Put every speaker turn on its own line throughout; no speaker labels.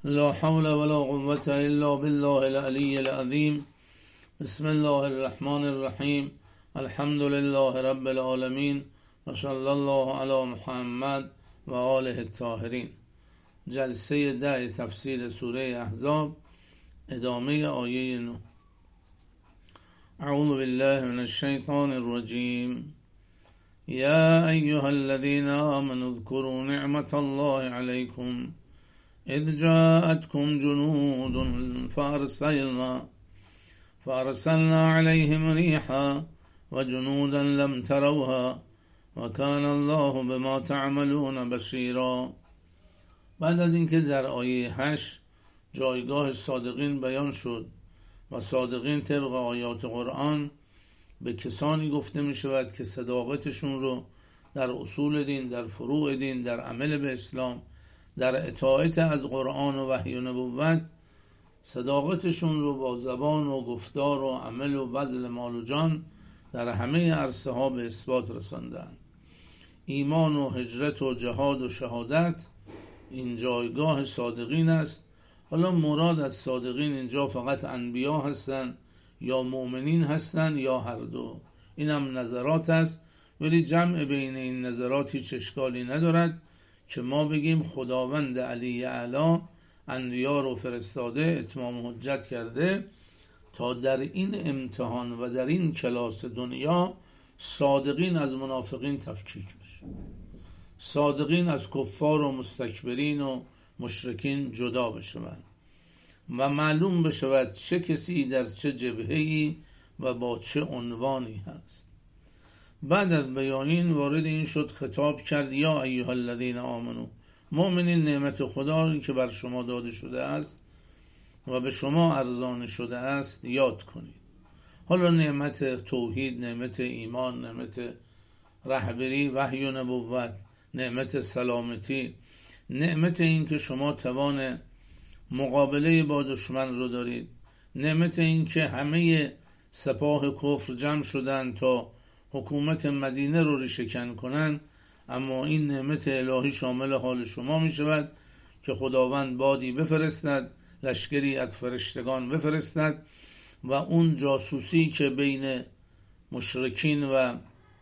لا حول ولا قوة إلا بالله العلي العظيم. بسم الله الرحمن الرحیم. الحمد لله رب العالمین و صلی الله علی محمد و آله الطاهرین. جلسه 10 تفسیر سوره احزاب، ادامه آیه 9. اعوذ بالله من الشیطان الرجیم. یا ایها الذین آمنوا اذکروا نعمت الله علیکم اذ جاءتكم جنود فارسلنا عليهم ريحا وجنودا لم تروها وكان الله بما تعملون بصيرا. بعد از اینکه در آیه 8 جایگاه صادقین بیان شد و صادقین طبق آیات قرآن به کسانی گفته می شود که صداقتشون رو در اصول دین، در فروع دین، در عمل به اسلام، در اطاعت از قرآن و وحی و نبوت، صداقتشون رو با زبان و گفتار و عمل و بذل مال و جان در همه عرصه ها به اثبات رساندند. ایمان و هجرت و جهاد و شهادت این جایگاه صادقین است. حالا مراد از صادقین اینجا فقط انبیا هستند یا مؤمنین هستند یا هر دو، این هم نظرات است، ولی جمع بین این نظرات هیچ اشکالی ندارد که ما بگیم خداوند علی اعلی انبیا رو فرستاده، اتمام حجت کرده تا در این امتحان و در این کلاس دنیا صادقین از منافقین تفکیک بشه، صادقین از کفار و مستکبرین و مشرکین جدا بشوند و معلوم بشود چه کسی در چه جبهه‌ای و با چه عنوانی هست. بعد از بیان این وارد این شد خطاب کرد یا ایها الذین آمنو، مؤمنین نعمت خدا که بر شما داده شده است و به شما ارزان شده است یاد کنید. حالا نعمت توحید، نعمت ایمان، نعمت رهبری، وحی و نبوت، نعمت سلامتی، نعمت این که شما توان مقابله با دشمن رو دارید، نعمت این که همه سپاه کفر جمع شدن تا حکومت مدینه رو ریشه‌کن کنن، اما این نعمت الهی شامل حال شما می شود که خداوند بادی بفرستد، لشکری از فرشتگان بفرستد و اون جاسوسی که بین مشرکین و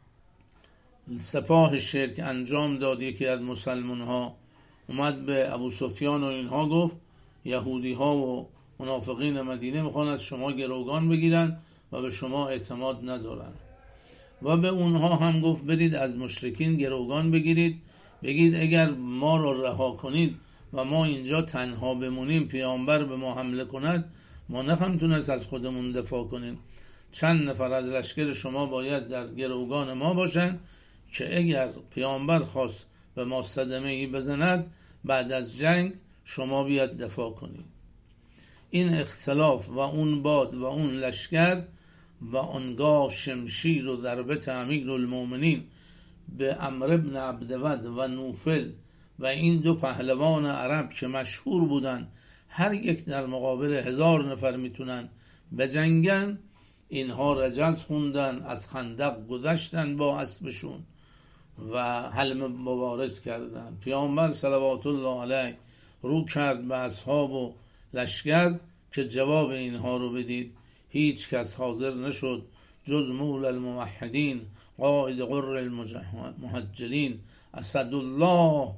سپاه شرک انجام داد، یکی از مسلمان ها اومد به ابو سفیان و اینها گفت یهودی ها و منافقین مدینه میخوان از شما گروگان بگیرن و به شما اعتماد ندارن، و به اونها هم گفت برید از مشرکین گروگان بگیرید، بگید اگر ما رو رها کنید و ما اینجا تنها بمونیم، پیامبر به ما حمله کند، ما نمیتونست از خودمون دفاع کنیم، چند نفر از لشکر شما باید در گروگان ما باشن که اگر پیامبر خواست به ما صدمه ای بزند بعد از جنگ شما بیاد دفاع کنید. این اختلاف و اون باد و اون لشکر و آنگاه شمشیر و ضربت امیرالمومنین به عمرو بن عبدود و نوفل و این دو پهلوان عرب که مشهور بودن هر یک در مقابل 1000 نفر میتونن بجنگن، اینها رجز خوندن، از خندق گذشتن با اسبشون و حلم مبارز کردن. پیامبر صلوات الله علیه رو کرد به اصحاب و لشکر که جواب اینها رو بدید. هیچ کس حاضر نشد جز مول الموحدین قائد غر المهجلین اسدالله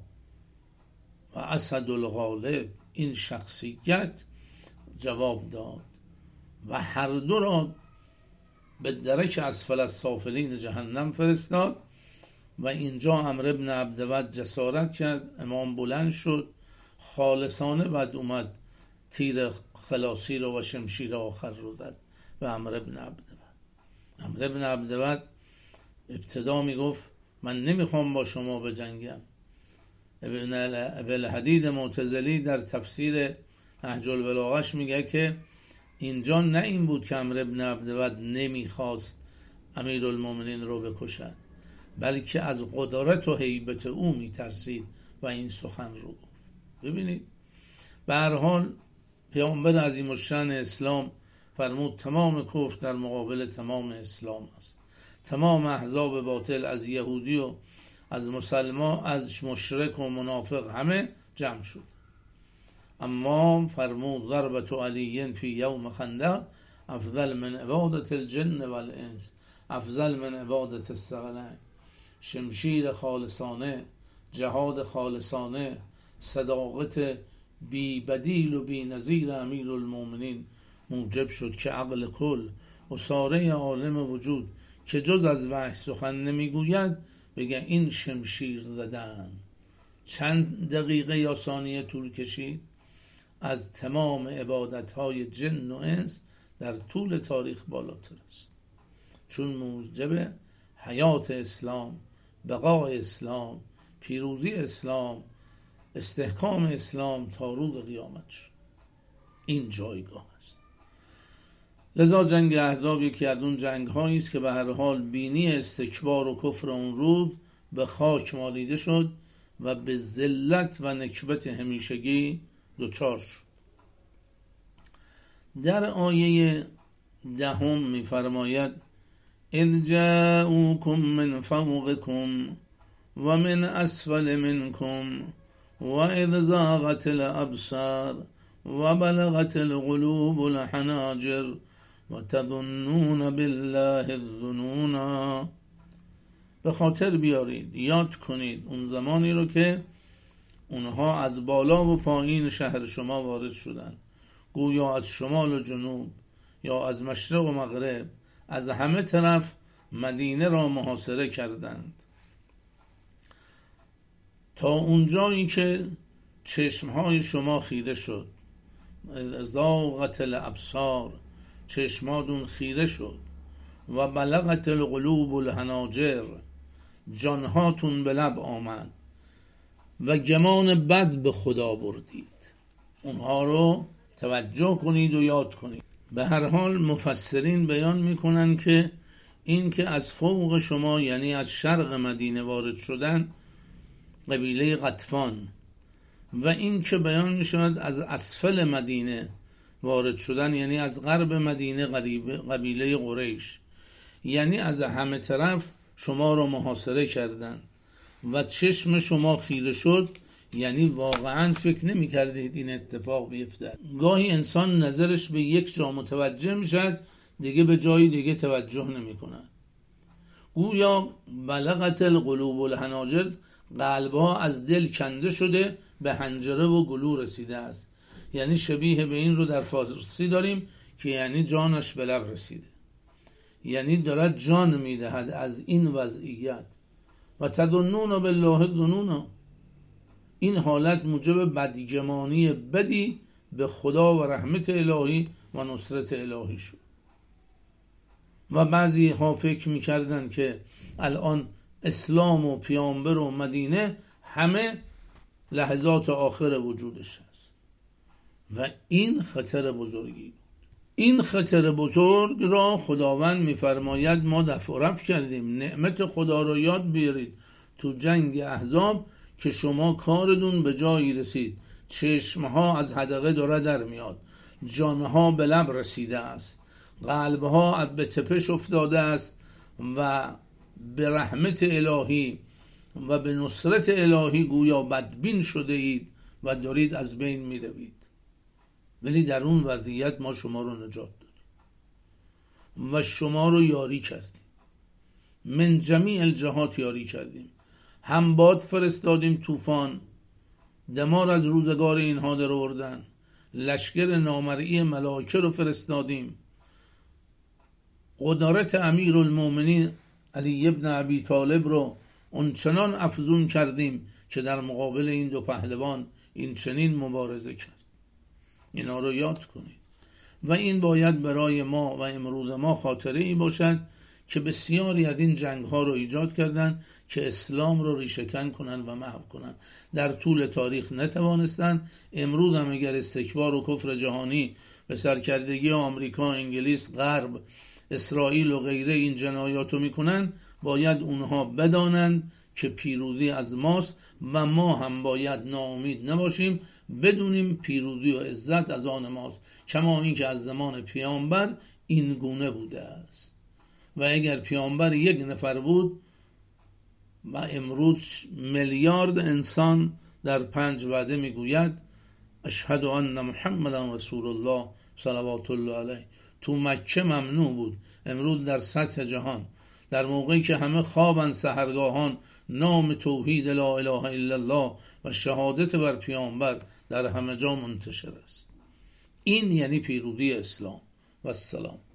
و اسد الغالب. این شخصیت جواب داد و هر دو را به درک اسفل السافلین جهنم فرستاد. و اینجا عمرو بن عبدود جسارت کرد، امام بلند شد، خالصانه بعد اومد تیر خلاصی رو و شمشیر آخر رو داد به عمرو بن عبدود. عمرو بن عبدود ابتدا میگفت من نمیخوام با شما بجنگم. ابن الحدید معتزلی در تفسیر نهج البلاغه‌اش میگه که اینجا نه این بود که عمرو بن عبدود نمیخواست امیرالمومنین رو بکشد، بلکه از قدرت و هیبت او میترسید و این سخن رو گفت. ببینید به هر حال پیامبر عظیم الشأن اسلام فرمود تمام کفر در مقابل تمام اسلام است. تمام احزاب باطل از یهودی و از مسلمان، از مشرک و منافق همه جمع شد. اما فرمود ضربت علی فی یوم خندق افضل من عبادت الجن والانس، افضل من عبادت الثقلین. شمشیر خالصانه، جهاد خالصانه، صداقت بی بدیل و بی نظیر امیر المومنین موجب شد که عقل کل و ساره عالم وجود که جز از وحی سخن نمیگوید بگه این شمشیر زدن. چند دقیقه یا ثانیه طول کشید؟ از تمام عبادتهای جن و انس در طول تاریخ بالاتر است، چون موجب حیات اسلام، بقای اسلام، پیروزی اسلام، استحکام اسلام تا روز قیامت شد. این جایگاه است. لذا جنگ احزاب یکی از اون جنگ هایی است که به هر حال بینی استکبار و کفر اون روز به خاک مالیده شد و به ذلت و نکبت همیشگی دچار شد. در آیه 10 می‌فرماید اذ جاءوکم من فوقکم و من اسفل منکم و اذ زاغت الابصار و بلغت القلوب الحناجر و تظنون بالله الظنونا. به خاطر بیارید، یاد کنید اون زمانی رو که اونها از بالا و پایین شهر شما وارد شدند، گویا از شمال و جنوب یا از مشرق و مغرب، از همه طرف مدینه را محاصره کردند تا اونجایی که چشمهای شما خیره شد. ازاغت الابصار، چشماتون خیره شد. و بلغت القلوب الحناجر، جانهاتون به لب آمد و گمان بد به خدا بردید. اونها رو توجه کنید و یاد کنید. به هر حال مفسرین بیان میکنن که این که از فوق شما یعنی از شرق مدینه وارد شدن قبیله غطفان، و این که بیان میشود از اسفل مدینه وارد شدن یعنی از غرب مدینه قبیله قریش، یعنی از همه طرف شما رو محاصره کردند و چشم شما خیره شد، یعنی واقعا فکر نمی کردید این اتفاق بیفته. گاهی انسان نظرش به یک جا متوجه میشد، دیگه به جای دیگه توجه نمی کند. گویا بلغت القلوب الحناجر، قلبها از دل کنده شده به حنجره و گلو رسیده است. یعنی شبیه به این رو در فارسی داریم که یعنی جانش به لب رسیده، یعنی دارد جان میدهد از این وضعیت. و تظنون بالله الظنونا، این حالت موجب بدگمانی بدی به خدا و رحمت الهی و نصرت الهی شد. و بعضی ها فکر میکردن که الان اسلام و پیامبر و مدینه همه لحظات آخر وجودش هست و این خطر بزرگی. این خطر بزرگ را خداوند میفرماید ما دفع و رفع کردیم. نعمت خدا را یاد بیارید تو جنگ احزاب که شما کاردون به جایی رسید، چشمها از حدقه داره در میاد، جانها به لب رسیده است، قلبها به تپش افتاده است و به رحمت الهی و به نصرت الهی گویا بدبین شده اید و دارید از بین می روید. ولی در اون وضعیت ما شما رو نجات دادیم و شما رو یاری کردیم، من جمیع الجهات یاری کردیم. هم باد فرستادیم طوفان، دمار از روزگار اینها در آوردن، لشکر نامرئی ملائکه رو فرستادیم، قدرت امیر المومنین علی ابن ابی طالب رو اونچنان افزون کردیم که در مقابل این دو پهلوان این چنین مبارزه کرد. اینا رو یاد کنید و این باید برای ما و امروز ما خاطره ای باشد که بسیاری از این جنگ ها رو ایجاد کردن که اسلام رو ریشه‌کن کنن و محو کنن. در طول تاریخ نتوانستن. امروز هم اگر استکبار و کفر جهانی به سرکردگی آمریکا، انگلیس، غرب، اسرائیل و غیره این جنایات رو میکنن، باید اونها بدانند که پیروزی از ماست و ما هم باید ناامید نباشیم، بدونیم پیروزی و عزت از آن ماست، کما این که از زمان پیامبر این گونه بوده است. و اگر پیامبر یک نفر بود و امروز میلیارد انسان در 5 وعده میگوید اشهد ان محمدا رسول الله صلوات الله علیه. تو مکه ممنوع بود، امروز در سطح جهان در موقعی که همه خوابن سحرگاهان، نام توحید لا اله الا الله و شهادت بر پیامبر در همه جا منتشر است. این یعنی پیروزی اسلام. و السلام.